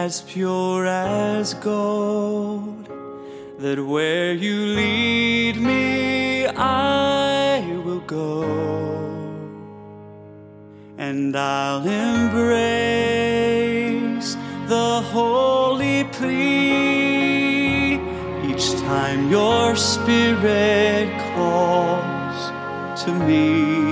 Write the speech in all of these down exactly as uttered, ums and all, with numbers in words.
as pure as gold, that where you lead me I will go, and I'll embrace the holy plea each time your Spirit calls to me.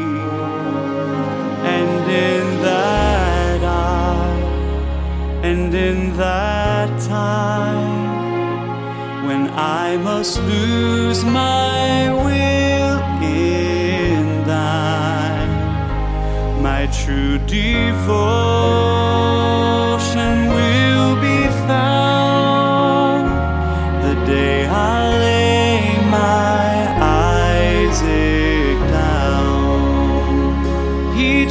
And in that hour, and in that time, when I must lose my will in thine, my true devotion will be found the day I lay my Isaac down. Each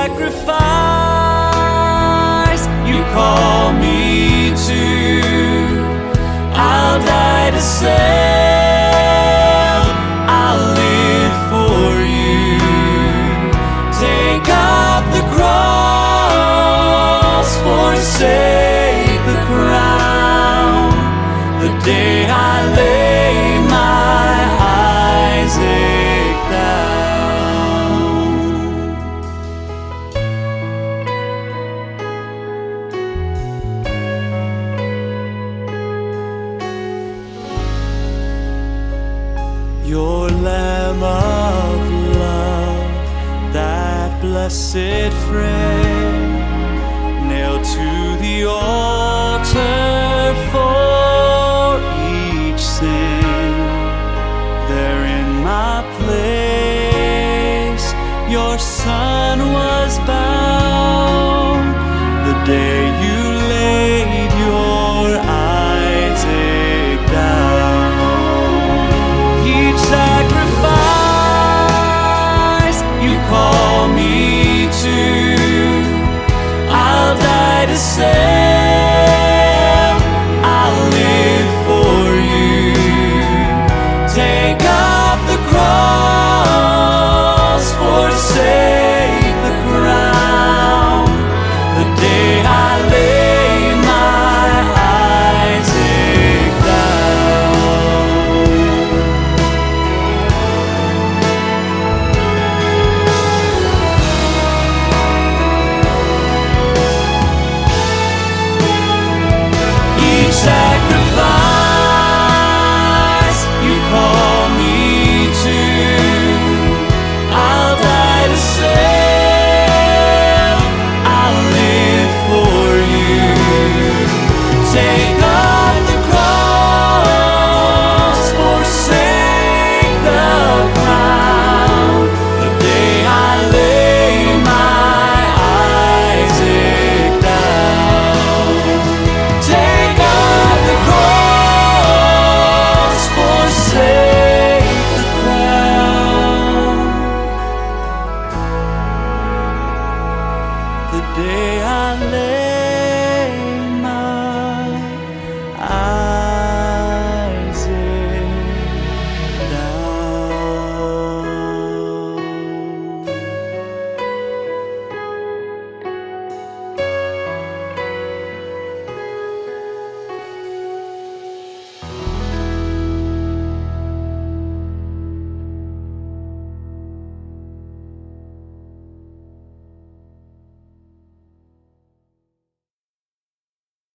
sacrifice you call me to, I'll die to self, I'll live for you. Take up the cross, forsake the crown, the day I lay my Isaac down. Your Lamb of love, that blessed friend, nailed to the altar